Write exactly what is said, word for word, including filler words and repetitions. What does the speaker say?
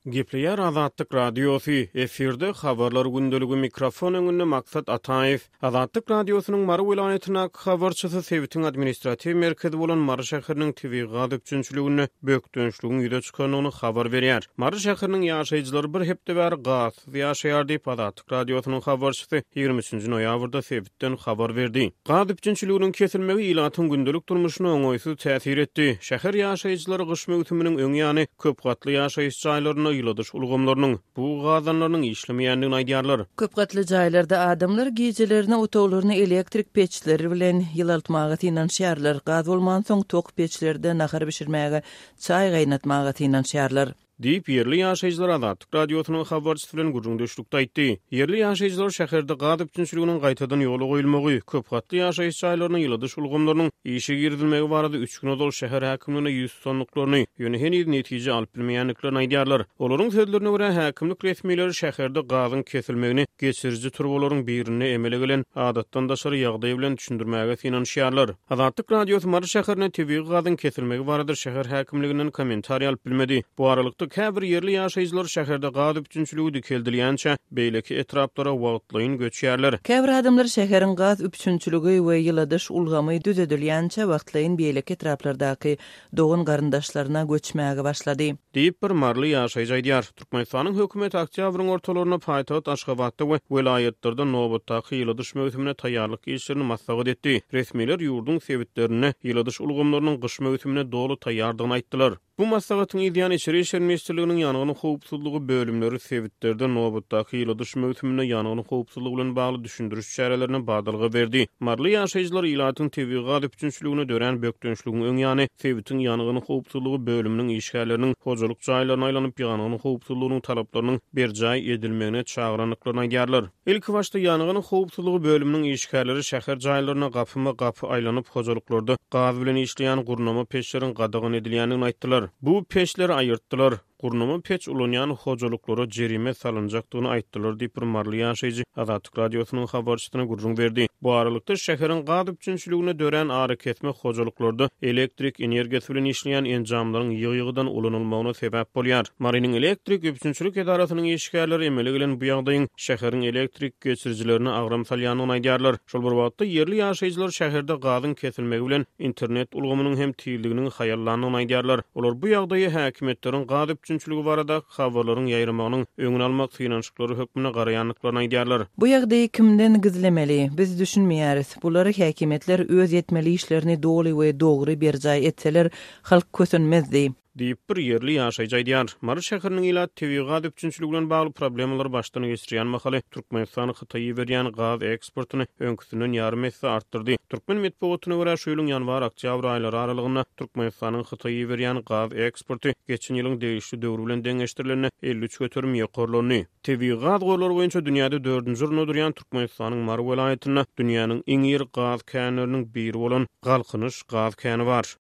Gepleyer Azatlyk Radiosu efirde habarlar gündölügi mikrofon öňünde Maksat Ataev. Azatlyk Radiosynyň Mary welaýatyna habarçysy Sewitin administrativ merkezi bolan Mary şäheriniň T V gaz üçünçülügini bökdönçlügüň ýüze çykanyny habar berýär. Mary şäheriniň ýaşaýjylary bir hepde bäri gaz ýaşaýar diýip Azatlyk Radiosynyň habarçysy ýygrimi üçünçi noýabrda Sewitden habar berdi. Gaz üçünçülüginiň kesilmegi ýylatyň gündölük durmuşyna oňoýsuz täsir etdi. Şäher ýaşaýjylary gyş mewsüminiň öň ýany köp gatly ýaşaýyş jaýlaryna ýyladyş ulgamlarynyň bu gazanlarynyň işlemeýändigini aýdýarlar. Köp gatly jaýlarda adamlar gejelerini otoglaryny elektrik peçleri bilen ýylaltmagy tynanşýarlar. Gaz bolman soň tok peçlerde nahar bişirmäge, çaý gaýnatmagy tynanşýarlar. Diýip ýerli ýaşaýjylar Azatlyk Radiosynyň habarçysy bilen gurulmuşlukda aýtdy. Ýerli ýaşaýjylar şäherde gaz üçünçülüginiň gaýtadan ýola goýulmagy, köp gatly ýaşaýyş jaýlaryna ýyladyş ulgamlarynyň işe girdilmegi barada üç gün ol şäher häkimligine ýüz sonluklaryny ýöne henüz netije alyp bilmeýänliklerini aýdýarlar. Olaryň sözlerine görä häkimlik resmiýetleri şäherde gazyň kesilmegini geçiriji turbolaryň birini emele gelen adatdan daşary ýagdaý bilen düşündirmäge finansiýarlar. Azatlyk Radiosy Mary şäherine T V gazyň kesilmegi barada şäher häkimliginden kommentariýa alyp bilmedi. Bu aralykda käbir ýerli ýaşaýjylar şäherde gaz üçünçülügi dikeldilýänçe beýleki etraplara wagtlaýyn göçýärler. Käbir adamlar şäheriň gaz üçünçülügi we ýyladyş ulgamy düzedilýänçe wagtlaýyn beýleki etraplardaky dogan garyndaşlaryna göçmäge başlady. Diýip bir marly ýaşaýjy aýdýar. Türkmenistanyň hökümet oktýabryň ortalaryna paýtagat Aşgabatda we welaýetlerinde nobatdaky ýyladyş mewsümine taýýarlyk işlerini maslahat etdi. Resmiýetler ýurdun sewitlerini ýyladyş ulgamlarynyň gyş mewsümine dolu taýýardygyny aýtdylar. Bu maslahatyň ýa-ni Içeri işler ministrliginiň ýanygyny howpsuzlygy bölümleri sewitlerden nobatdaky ýyladyş mewsümine ýanygyny howpsuzlygy bilen bagly düşündiriş çärelerine badalgy berdi. Marly ýaşaýjylar ýylatyň T V gaz üçünçülügini dören bökdönçlügiň öň ýany sewitiň ýanygyny howpsuzlygy bölüminiň işgärleriniň hojalyk jaýlaryna aýlanyp ýanygyny howpsuzlygynyň talaplarynyň berjaý edilmegine çagranlyklaryny aýdýarlar. Ilk başda ýanygyny howpsuzlygy bölüminiň işgärleri şäher jaýlaryna gapyma-gapy aýlanyp hojalyklarda gaz bilen işleýän gurnama peçleriň gadagan edilýändigini aýtdylar. Bu peçleri aýyrtdylar. Gurnama peç ulanýan hojalyklara jerime salynjakdygyny aýtdylar diýip bir marly ýaşaýjy Azatlyk Radiosynyň habarçysyna gurrun berdi. Bu aralykda şäheriň gaz üçünçülügine dören ary ketme hojalyklarda elektrik energiýasy bilen işleýän enjamlaryň ýygy-ýygydan ulanylmagyna sebäp bolýar. Marynyň elektrik üçünçülük edarasynyň işgärleri emele gelen bu ýagdaýyň şäheriň elektrik geçirijilerini agram salýanyny aýdýarlar. Şol bir wagtda ýerli ýaşaýjylar şäherde gazyň kesilmegi bilen internet ulgamynyň hem tiýildiginiň haýallanyny aýdýarlar. Olar bu ýagdaýy häkimetleriň gaz üçünçülügi barada habarlaryň ýaýramagynyň öňüne almak finansiýaly hökmüne garaýanlyklaryny aýdýarlar. Bu ýagdaýy kimden gizlemeli? Biz düşünmeýäris. Bulary häkimetler öz ýetmeli işlerini dogry we dogry berjaý etseler, halk kösünmezdi. Diýip bir ýerli ýaşaýjy aýdýar. Mary şäheriniň ýyla T V gaz üçünçülügi bilen bagly problemler başdan geçirýän mahaly Türkmenistanyň Hytaýa berýän gaz eksportyny öňküsinden ýarym esse artdyrdy. Türkmen medeniýetyne görä şu ýylyň ýanwar-oktýabr aýlary aralygynda Türkmenistanyň Hytaýa berýän gaz eksporty geçen ýylyň degişli döwür bilen deňeşdirilen elli üç götürüm ýokurlany. T V gaz golary boýunça dünýäde dördünji ýerine durýan Türkmenistanyň Mary welaýatyna dünýäniň iň ýyry gaz känleriniň biri bolan Galkynyş gaz käni bar.